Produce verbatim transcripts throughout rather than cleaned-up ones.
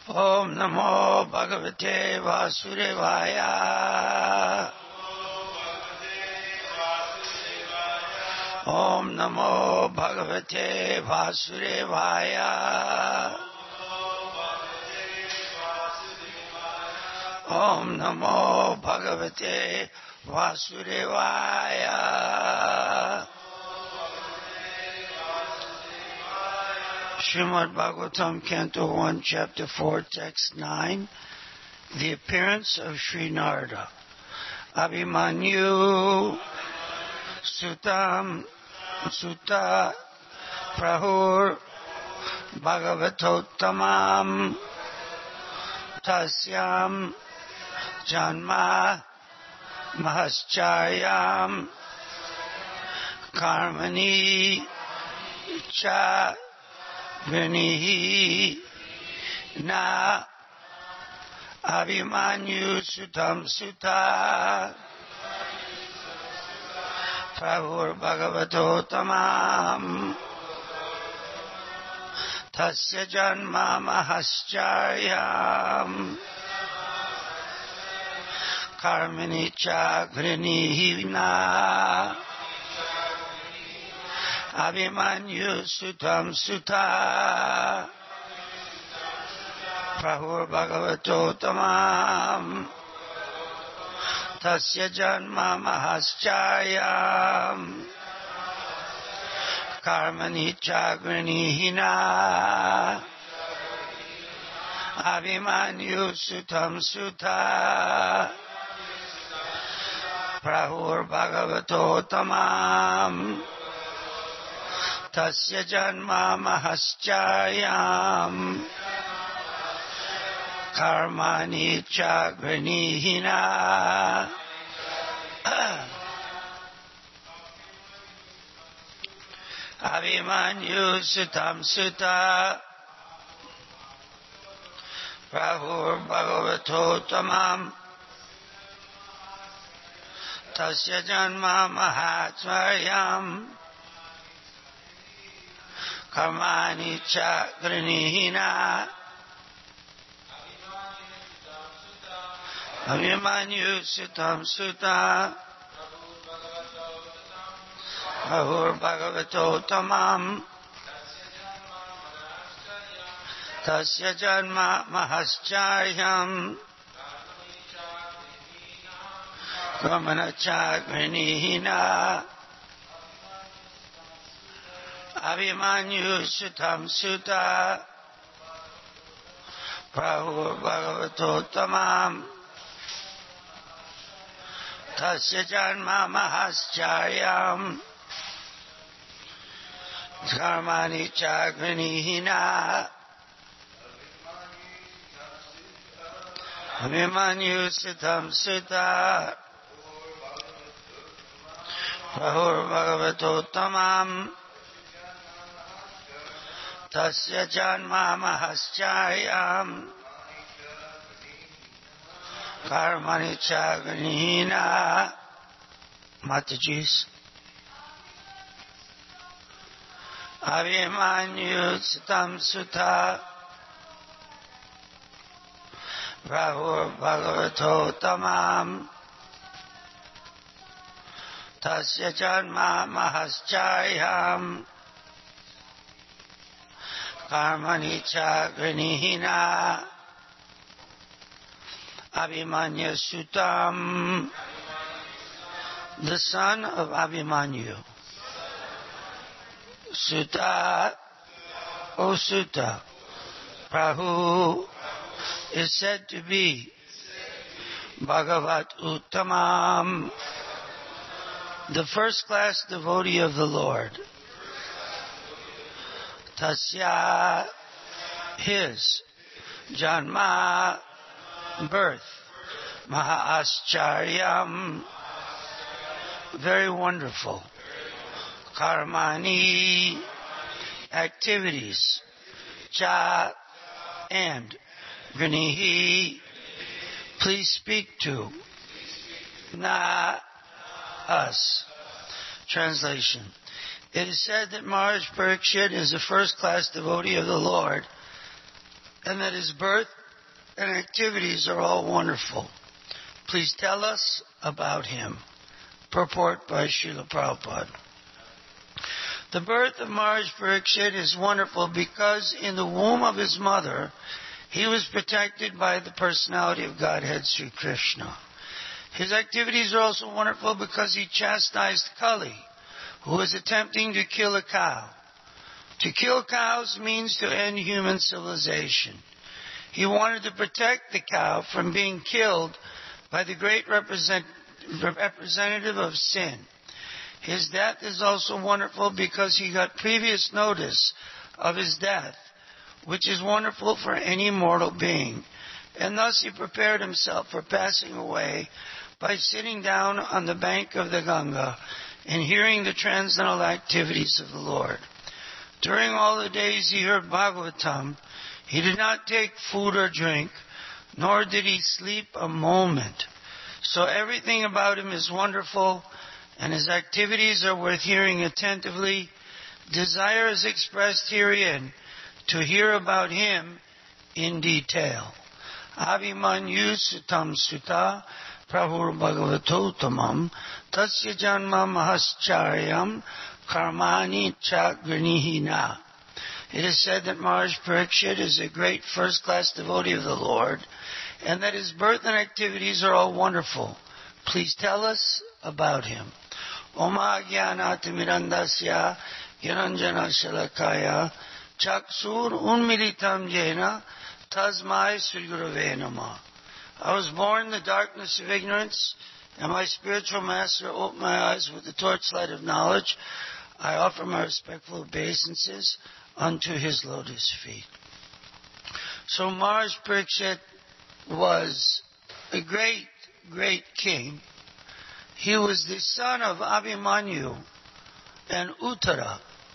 Om Namo Bhagavate Vasudevaya. Om Namo Bhagavate Vasudevaya. Om Namo Bhagavate Vasudevaya. Srimad Bhagavatam, Canto one, Chapter four, Text nine. The appearance of Sri Narada. Abhimanyu Sutam Sutta Prahur Bhagavatottamam Tasyam Janma Mahaschayam Karmani Cha Vinihi Na Abhimanyu Sutam Sutta Prabhur Bhagavatotamam Tasya Janma Mahaschayam Karmani Cha Vinihi Na Abhimanyu Sutam Sutta Prahur Bhagavatotamam Tasya Janma Mahaschayam Karmani Chagrinihina Abhimanyu Sutam Sutta Prahur Bhagavatotamam Tasya Janma Mahaschayam Karmani Chagrinihina. Abhimanyu Sutam Sutta Prabhur Bhagavatotamam Tasya Janma Mahaschayam Karmani Chagrinihina. Abhimanyu Sutam Sutta Prahur Bhagavatotamam Tasya Janma Mahaschayam Karmani Chagrinihina. Abhimanyu Sutam Sutta Prabhur Bhagavatotamam Tasya Janma Mahaschayam Karmani Chagrinihina. Abhimanyu Sutam Sutta Prabhur Bhagavatotamam Tasya Janma Mahaschayam Karmani Chagrinihina. Mataji's. Abhimanyu Sutam Sutta Prabhur Bhagavatotamam Tasya Janma Mahaschayam Karmani Chagrinihina. Abhimanyu Sutam, the son of Abhimanyu. Sutta, O Sutta, Prahu is said to be Bhagavat Uttamam, the first class devotee of the Lord. Tasya, his, Janma, birth, Mahaaschayam, very wonderful, Karmani, activities, Cha, and Vrinihi, please speak to, Na, us. Translation. It is said that Maharaj Parikshit is a first-class devotee of the Lord, and that his birth and activities are all wonderful. Please tell us about him. Purport by Srila Prabhupada. The birth of Maharaj Parikshit is wonderful because in the womb of his mother, he was protected by the personality of Godhead, Sri Krishna. His activities are also wonderful because he chastised Kali, who was attempting to kill a cow. To kill cows means to end human civilization. He wanted to protect the cow from being killed by the great represent, representative of sin. His death is also wonderful because he got previous notice of his death, which is wonderful for any mortal being. And thus he prepared himself for passing away by sitting down on the bank of the Ganga and hearing the transcendental activities of the Lord. During all the days he heard Bhagavatam, he did not take food or drink, nor did he sleep a moment. So everything about him is wonderful, and his activities are worth hearing attentively. Desire is expressed herein to hear about him in detail. Abhimanyu sutam sutta prabhur bhagavatotamam tasya janma mahascharyam karmani cha granihina. It is said that Maharaj Parikshit is a great first-class devotee of the Lord, and that his birth and activities are all wonderful. Please tell us about him. Oma jnanatimidandasya gyananjana shalakaya chaksur unmilitam jena tasmai Sri Gurave Namah. I was born in the darkness of ignorance, and my spiritual master opened my eyes with the torchlight of knowledge. I offer my respectful obeisances unto his lotus feet. So Maharaj Parikshit was a great, great king. He was the son of Abhimanyu and Uttara.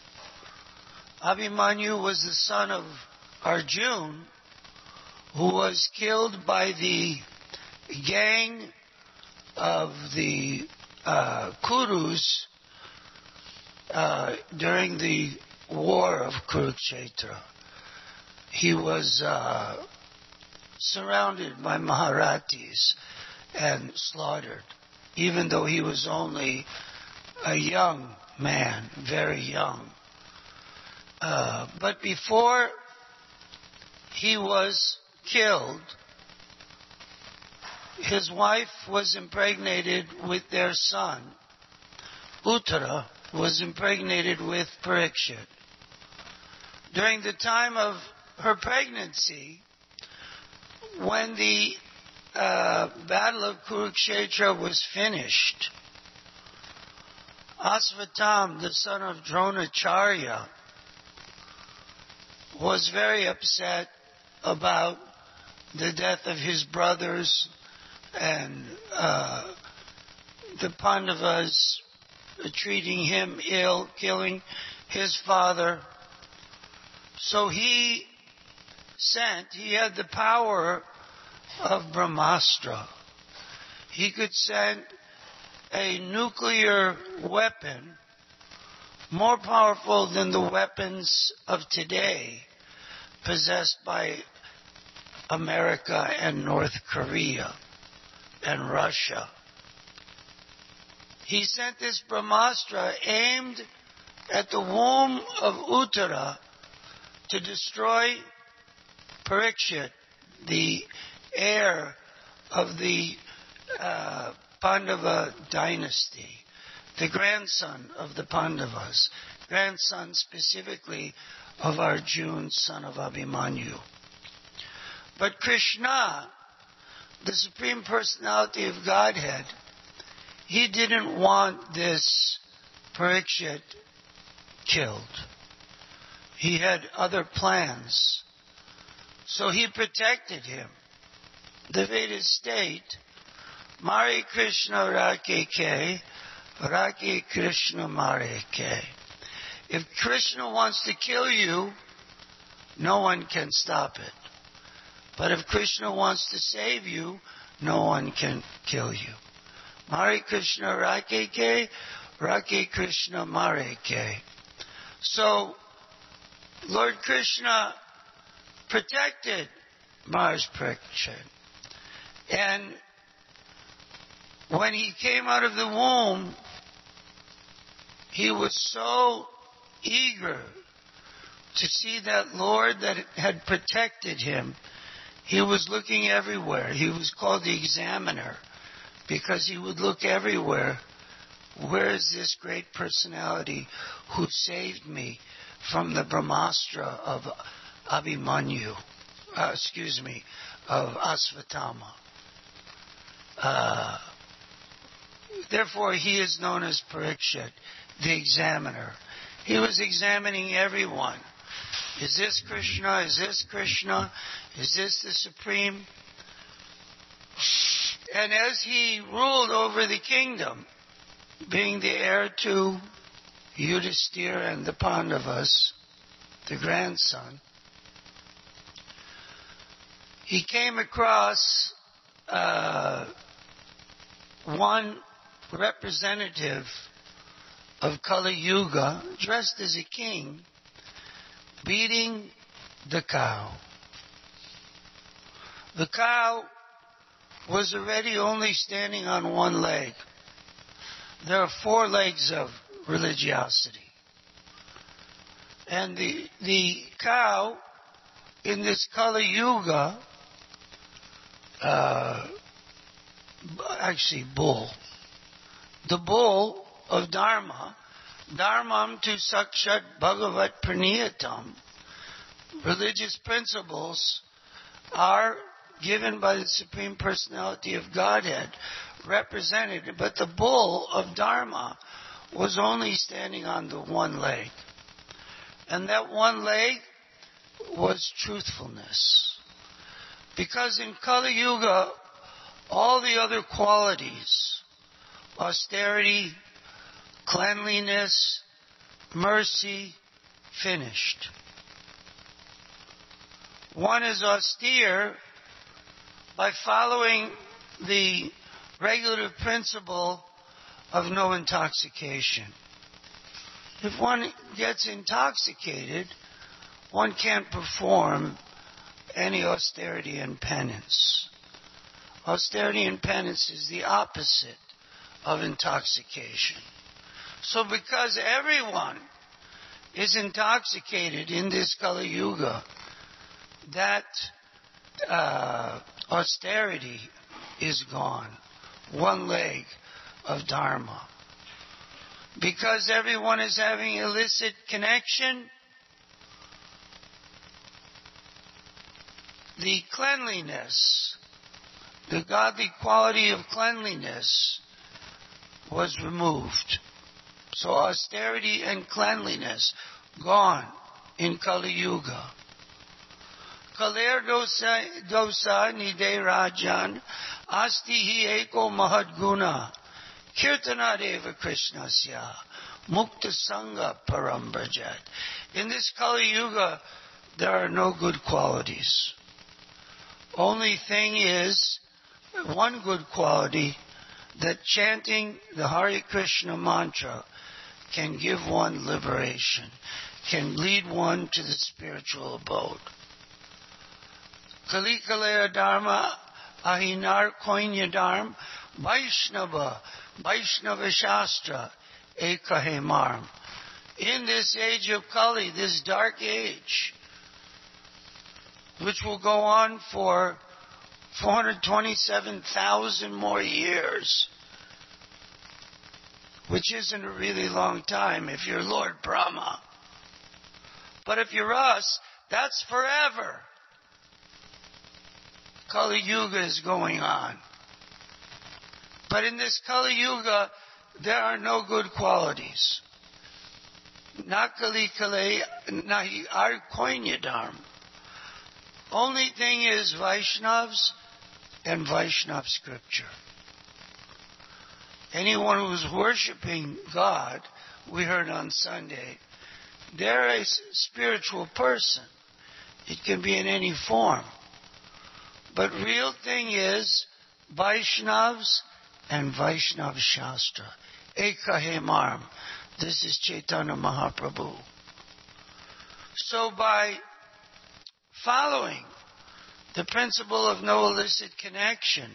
Abhimanyu was the son of Arjuna, who was killed by the gang of the uh, Kurus uh, during the war of Kurukshetra. He was uh, surrounded by Maharatis and slaughtered, even though he was only a young man, very young. Uh, but before he was killed, his wife was impregnated with their son. Uttara was impregnated with Parikshit. During the time of her pregnancy, when the uh, battle of Kurukshetra was finished, Asvatam, the son of Dronacharya, was very upset about the death of his brothers and uh, the Pandavas treating him ill, killing his father. So he sent, he had the power of Brahmastra. He could send a nuclear weapon more powerful than the weapons of today possessed by America and North Korea and Russia. He sent this Brahmastra aimed at the womb of Uttara to destroy Parikshit, the heir of the uh, Pandava dynasty, the grandson of the Pandavas, grandson specifically of Arjuna, son of Abhimanyu. But Krishna, the Supreme Personality of Godhead, he didn't want this Parikshit killed. He had other plans. So he protected him. The Vedas state, Mare Krishna Rake Ke, Rake Krishna Mare Ke. If Krishna wants to kill you, no one can stop it. But if Krishna wants to save you, no one can kill you. Mare Krishna Rake Ke, Rake Krishna Mare Ke. So, Lord Krishna protected Maharaj Parikshit. And when he came out of the womb, he was so eager to see that Lord that had protected him. He was looking everywhere. He was called the examiner because he would look everywhere. Where is this great personality who saved me from the Brahmastra of Abhimanyu? Uh, excuse me, of Asvatthama. Uh, therefore, he is known as Parikshit, the examiner. He was examining everyone. Is this Krishna? Is this Krishna? Is this the Supreme? And as he ruled over the kingdom, being the heir to Yudhisthira and the Pandavas, the grandson, he came across uh, one representative of Kali Yuga, dressed as a king, beating the cow. The cow was already only standing on one leg. There are four legs of religiosity. And the, the cow in this Kali Yuga, uh, actually bull, the bull of Dharma, Dharmam tu sakshat bhagavat praniyatam, religious principles are given by the Supreme Personality of Godhead, represented, but the bull of Dharma was only standing on the one leg. And that one leg was truthfulness. Because in Kali Yuga, all the other qualities, austerity, cleanliness, mercy, finished. One is austere by following the regulative principle of no intoxication. If one gets intoxicated, one can't perform any austerity and penance. Austerity and penance is the opposite of intoxication. So because everyone is intoxicated in this Kali Yuga, that uh, austerity is gone. One leg of Dharma. Because everyone is having illicit connection, the cleanliness, the godly quality of cleanliness was removed. So austerity and cleanliness gone in Kali Yuga. Kaler dosa, dosa nide rajan asti hi eko mahadguna kirtana deva krishnasya mukta sangha parambrajat. In this Kali Yuga, there are no good qualities. Only thing is, one good quality, that chanting the Hare Krishna mantra can give one liberation, can lead one to the spiritual abode. Kali Kalaya Dharma Ahinar Koinya Dharma Vaishnava Vaishnava Shastra Ekahe Marm. In this age of Kali, this dark age, which will go on for four hundred twenty-seven thousand more years, which isn't a really long time if you're Lord Brahma. But if you're us, that's forever. Kali Yuga is going on. But in this Kali Yuga, there are no good qualities. Nakali Kale Nahi Ar Koinya Dharma. Only thing is Vaishnavas and Vaishnav scripture. Anyone who's worshiping God, we heard on Sunday, they're a spiritual person. It can be in any form. But real thing is Vaishnavas and Vaishnav Shastra. Ekahe Marm. This is Chaitanya Mahaprabhu. So by following the principle of no illicit connection,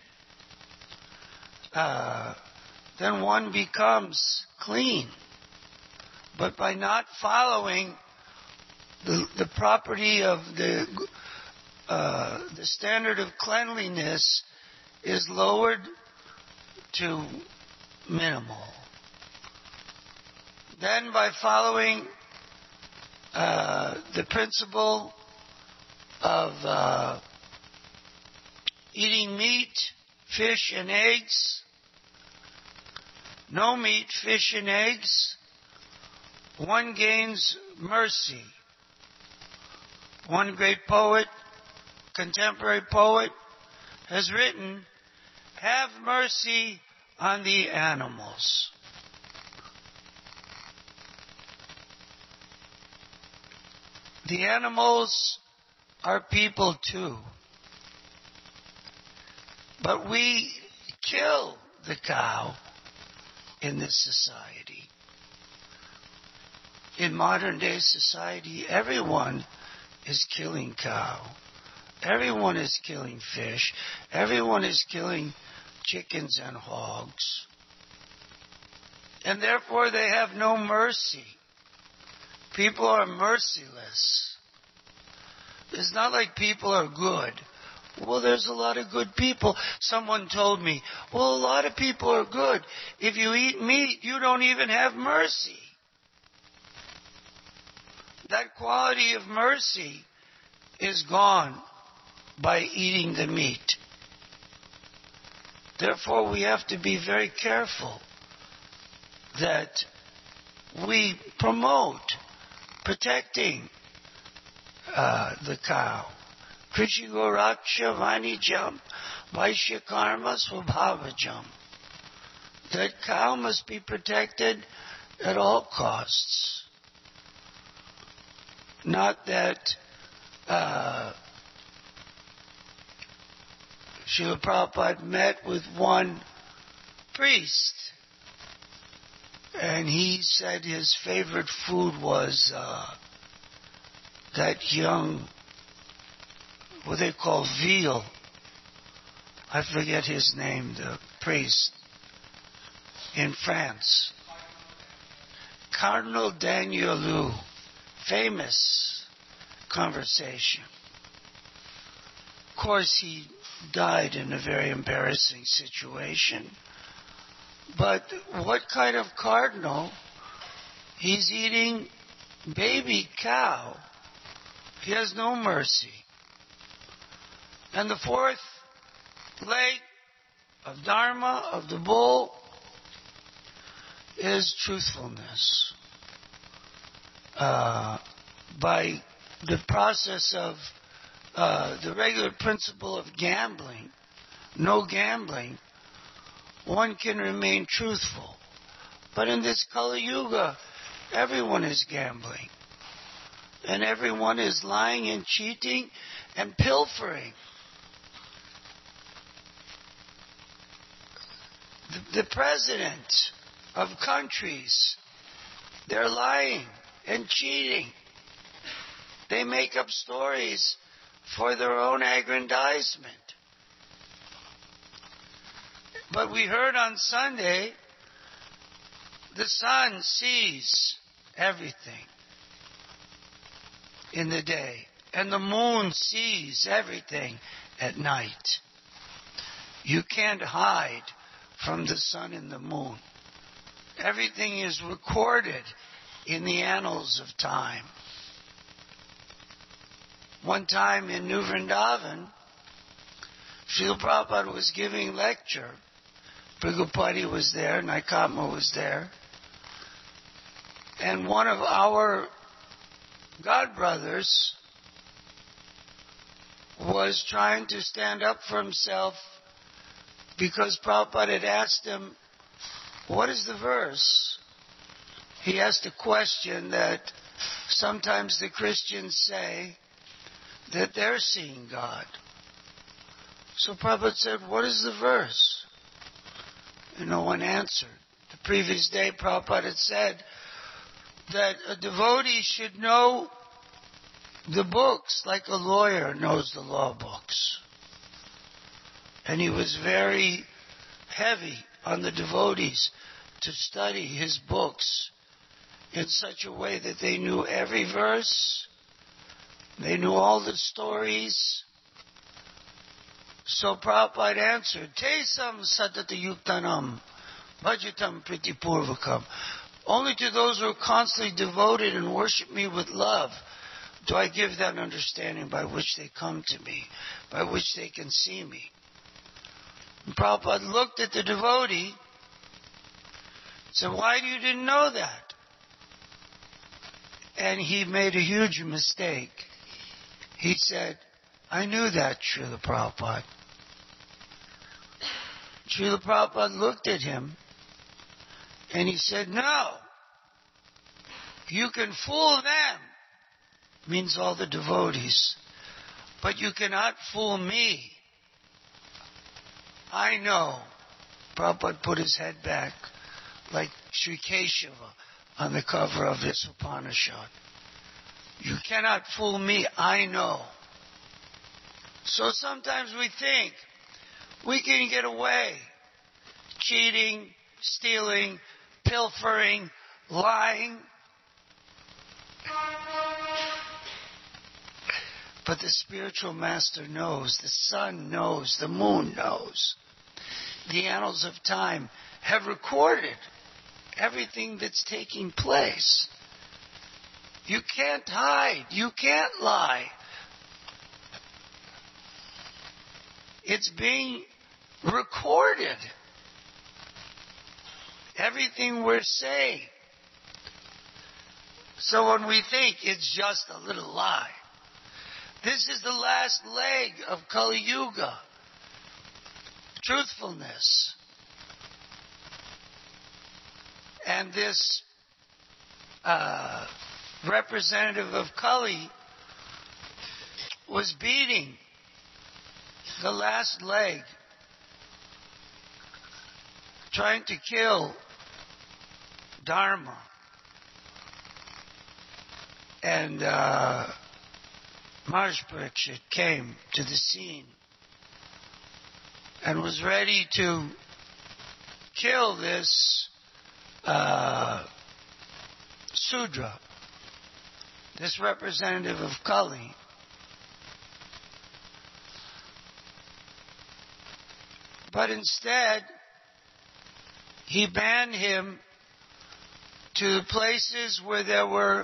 uh, then one becomes clean. But by not following the, the property of the uh, the standard of cleanliness is lowered to minimal. Then by following uh, the principle of uh, eating meat, fish, and eggs, no meat, fish, and eggs, one gains mercy. One great poet, contemporary poet, has written, "Have mercy on the animals." The animals are people too. But we kill the cow in this society. In modern day society, everyone is killing cow. Everyone is killing fish. Everyone is killing chickens and hogs. And therefore they have no mercy. People are merciless. It's not like people are good. Well, there's a lot of good people. Someone told me, well, a lot of people are good. If you eat meat, you don't even have mercy. That quality of mercy is gone by eating the meat. Therefore, we have to be very careful that we promote protecting uh, the cow. Krishigoraksha Vanijam Vaishya Karma Swabhavajam. That cow must be protected at all costs. Not that uh, Srila Prabhupada met with one priest, and he said his favorite food was uh, that young, what they call veal. I forget his name, the priest in France. Cardinal Danielou, famous conversation. Of course, he died in a very embarrassing situation. But what kind of cardinal? He's eating baby cow. He has no mercy. And the fourth leg of Dharma, of the bull, is truthfulness. Uh, by the process of uh, the regular principle of gambling, no gambling, one can remain truthful. But in this Kali Yuga, everyone is gambling. And everyone is lying and cheating and pilfering. The, the president of countries, they're lying and cheating. They make up stories for their own aggrandizement. But we heard on Sunday, the sun sees everything in the day, and the moon sees everything at night. You can't hide from the sun and the moon. Everything is recorded in the annals of time. One time in New Vrindavan, Srila Prabhupada was giving a lecture. Prabhupada was there, Naikatma was there. And one of our godbrothers was trying to stand up for himself because Prabhupada had asked him, what is the verse? He asked a question that sometimes the Christians say that they're seeing God. So Prabhupada said, what is the verse? And no one answered. The previous day Prabhupada had said that a devotee should know the books like a lawyer knows the law books. And he was very heavy on the devotees to study his books in such a way that they knew every verse, they knew all the stories. So Prabhupada answered, Tesam sadata yuktanam, bhajatam pritipurvakam. Only to those who are constantly devoted and worship me with love do I give that understanding by which they come to me, by which they can see me. And Prabhupada looked at the devotee and said, why do you didn't know that? And he made a huge mistake. He said, I knew that, Srila Prabhupada. Srila Prabhupada looked at him and he said, no, you can fool them, means all the devotees, but you cannot fool me. I know. Prabhupada put his head back like Sri Keshava on the cover of this Upanishad. You cannot fool me, I know. So sometimes we think we can get away cheating, stealing, pilfering, lying. But the spiritual master knows, the sun knows, the moon knows. The annals of time have recorded everything that's taking place. You can't hide. You can't lie. It's being recorded. Everything we're saying. So when we think it's just a little lie, this is the last leg of Kali Yuga. Truthfulness. And this uh, representative of Kali was beating the last leg, trying to kill Dharma. And uh, Maharaj Parikshit came to the scene and was ready to kill this uh, Sudra, this representative of Kali. But instead, he banned him to places where there were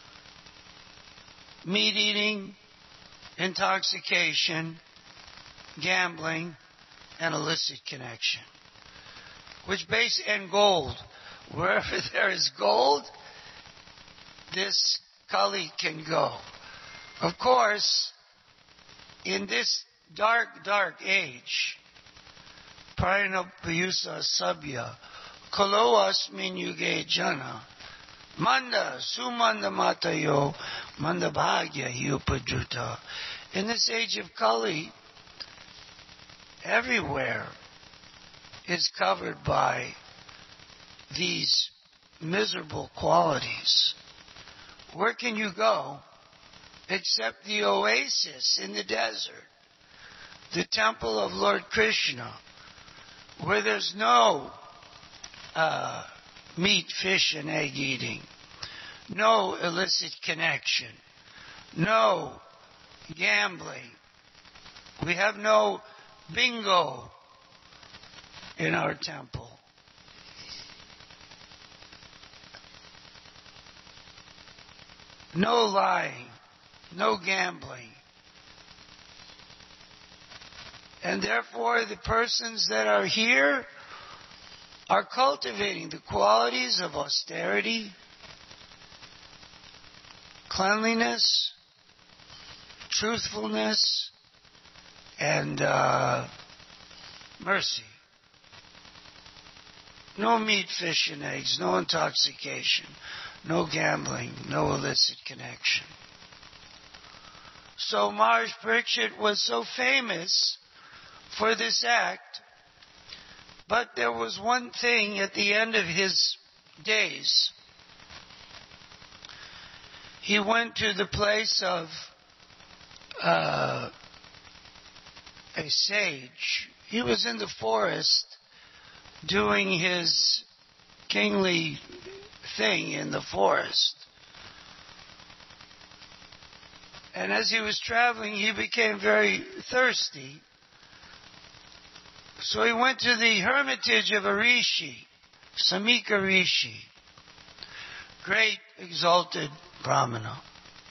meat eating, intoxication, gambling, and illicit connection. Which base and gold. Wherever there is gold, this Kali can go. Of course, in this dark, dark age, Parinapayusa Sabya, Kalo Asmin Yuge Jana, Manda Sumanda Matayo, Manda Bhagya Yupadruta. In this age of Kali, everywhere is covered by these miserable qualities. Where can you go except the oasis in the desert, the temple of Lord Krishna, where there's no uh, meat, fish, and egg eating, no illicit connection, no gambling. We have no bingo in our temple. No lying, no gambling. And therefore, the persons that are here are cultivating the qualities of austerity, cleanliness, truthfulness, and uh, mercy. No meat, fish, and eggs, no intoxication, no gambling, no illicit connection. So Maharaj Parikshit was so famous for this act, but there was one thing at the end of his days. he went to the place of uh, a sage. He was in the forest doing his kingly thing in the forest. And as he was traveling, he became very thirsty. So he went to the hermitage of a rishi, Samika Rishi, great exalted Brahmana,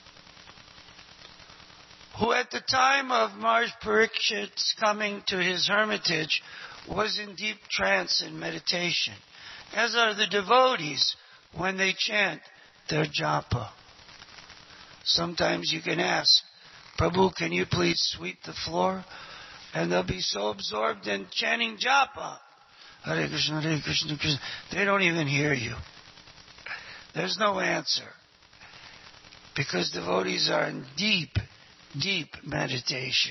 who at the time of Maharaj Parikshit's coming to his hermitage was in deep trance and meditation, as are the devotees when they chant their japa. Sometimes you can ask, Prabhu, can you please sweep the floor? And they'll be so absorbed in chanting japa. Hare Krishna, Hare Krishna, Krishna. They don't even hear you. There's no answer. Because devotees are in deep, deep meditation.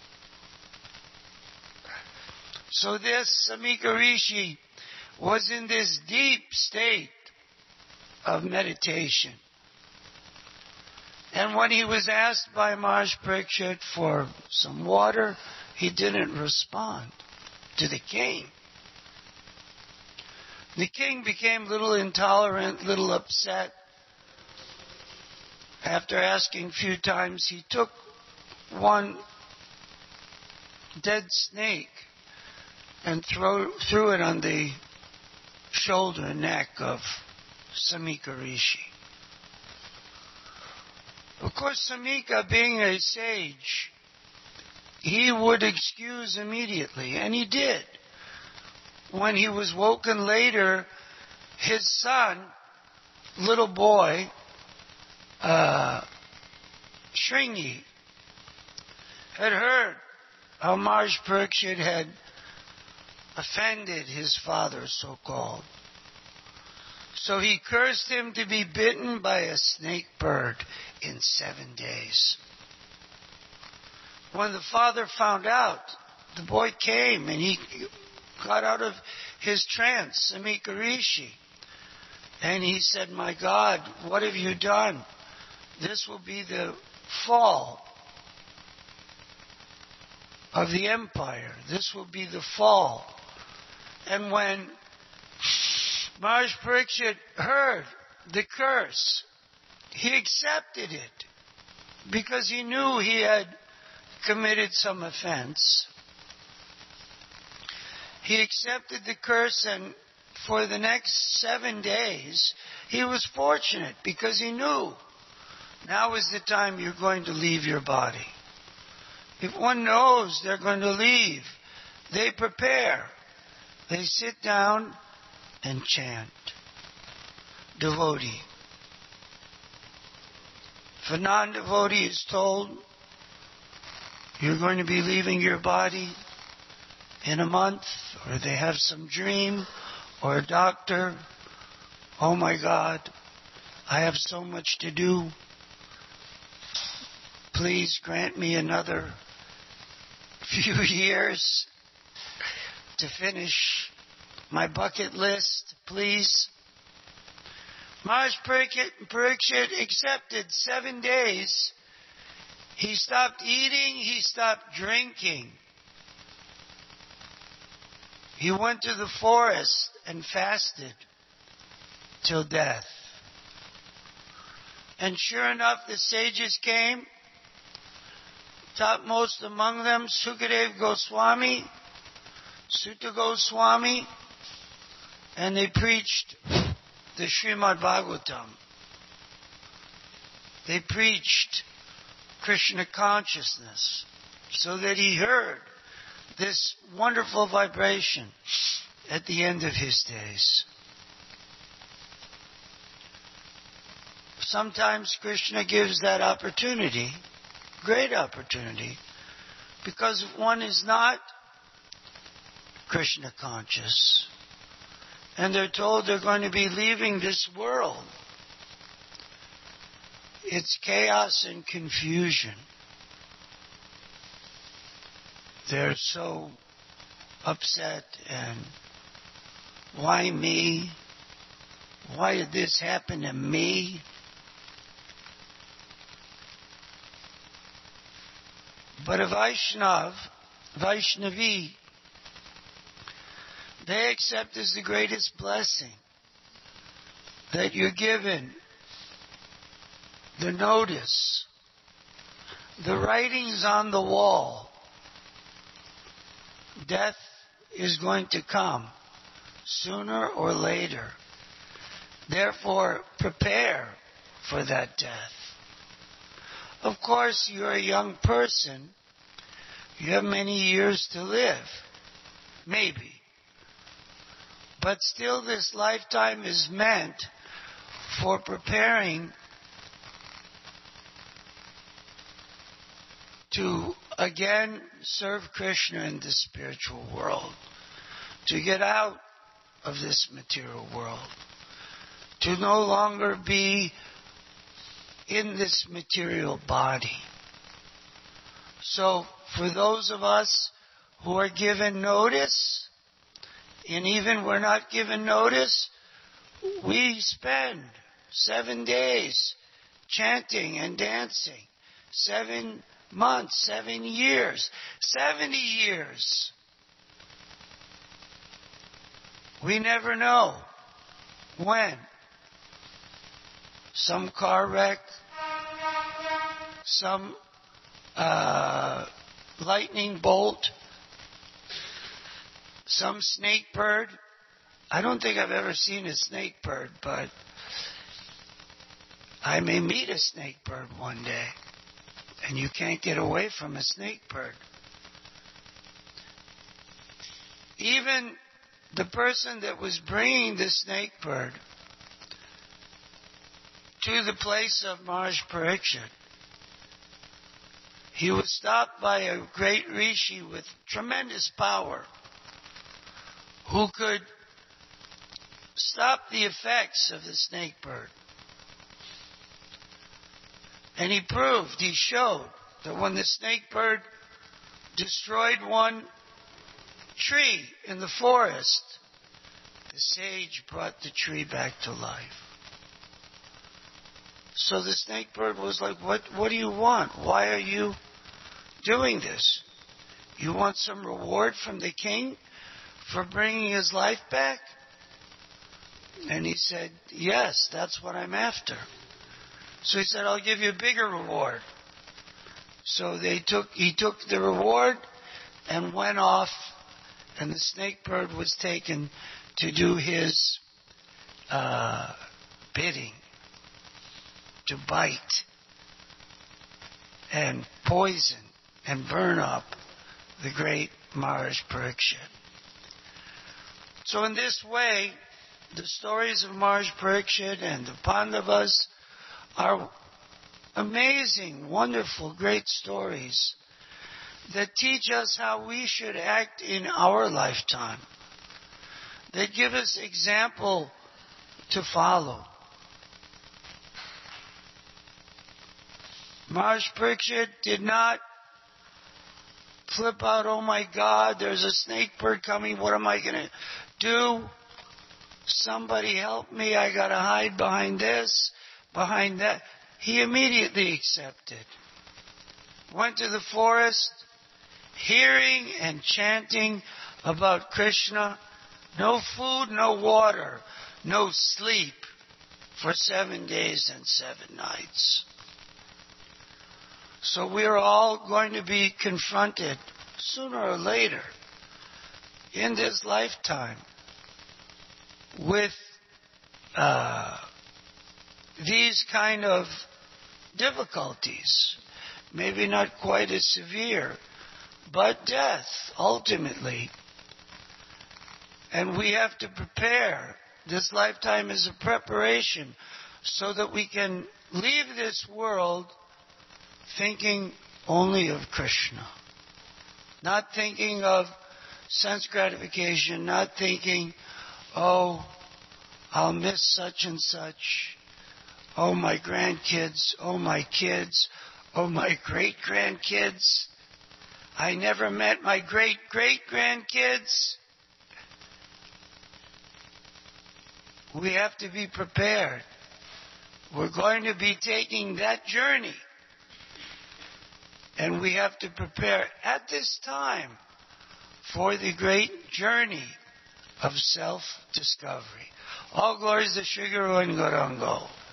So this Samika Rishi was in this deep state of meditation. And when he was asked by Maharaj Parikshit for some water, he didn't respond to the king. The king became a little intolerant, a little upset. After asking a few times, he took one dead snake and throw, threw it on the shoulder and neck of Samika Rishi. Of course, Samika, being a sage, he would excuse immediately, and he did. When he was woken later, his son, little boy, uh, Shringi, had heard how Maharaj Parikshit had offended his father, so-called. So he cursed him to be bitten by a snake bird in seven days. When the father found out, the boy came and he got out of his trance, Samika Rishi. And he said, my God, what have you done? This will be the fall of the empire. This will be the fall. And when Maharaj Parikshit heard the curse, he accepted it because he knew he had committed some offense. He accepted the curse, and for the next seven days, he was fortunate because he knew now is the time you're going to leave your body. If one knows they're going to leave, they prepare. They sit down and chant. Devotee. If a non-devotee is told, you're going to be leaving your body in a month, or they have some dream, or a doctor, oh my God, I have so much to do. Please grant me another few years to finish my bucket list, please. Maharaj Parikshit accepted seven days. He stopped eating, he stopped drinking. He went to the forest and fasted till death. And sure enough, the sages came. Topmost among them, Sukadev Goswami, Sutta Goswami, and they preached the Srimad Bhagavatam. They preached Krishna consciousness so that he heard this wonderful vibration at the end of his days. Sometimes Krishna gives that opportunity, great opportunity, because if one is not Krishna conscious, and they're told they're going to be leaving this world, it's chaos and confusion. They're so upset and why me? Why did this happen to me? But a Vaishnav, Vaishnavi, they accept as the greatest blessing that you're given the notice, the writings on the wall. Death is going to come sooner or later. Therefore, prepare for that death. Of course, you're a young person. You have many years to live. Maybe. But still, this lifetime is meant for preparing to again serve Krishna in the spiritual world, to get out of this material world, to no longer be in this material body. So, for those of us who are given notice, and even we're not given notice, we spend seven days chanting and dancing, seven months, seven years, seventy years. We never know when. Some car wreck, some uh, lightning bolt, some snake bird. I don't think I've ever seen a snake bird, but I may meet a snake bird one day. And you can't get away from a snake bird. Even the person that was bringing the snake bird to the place of Maharaj Parikshit, he was stopped by a great rishi with tremendous power who could stop the effects of the snake bird. And he proved, he showed, that when the snake bird destroyed one tree in the forest, the sage brought the tree back to life. So the snake bird was like, what, what do you want? Why are you doing this? You want some reward from the king for bringing his life back? And he said, yes, that's what I'm after. So he said, I'll give you a bigger reward. So they took, he took the reward and went off, and the snake bird was taken to do his uh, bidding, to bite and poison and burn up the great Maharaj Parikshit. So in this way, the stories of Maharaj Parikshit and the Pandavas are amazing, wonderful, great stories that teach us how we should act in our lifetime, that give us example to follow. Maharaj Parikshit did not flip out, oh my God, there's a snake bird coming, what am I going to do? Somebody help me, I got to hide behind this, behind that. He immediately accepted. Went to the forest, hearing and chanting about Krishna. No food, no water, no sleep for seven days and seven nights. So we're all going to be confronted sooner or later in this lifetime with uh, these kind of difficulties. Maybe not quite as severe, but death ultimately. And we have to prepare. This lifetime is a preparation so that we can leave this world thinking only of Krishna. Not thinking of sense gratification, not thinking, oh, I'll miss such and such. Oh, my grandkids. Oh, my kids. Oh, my great-grandkids. I never met my great-great-grandkids. We have to be prepared. We're going to be taking that journey. And we have to prepare at this time for the great journey of self-discovery. All glories to Sri Guru and Gauranga.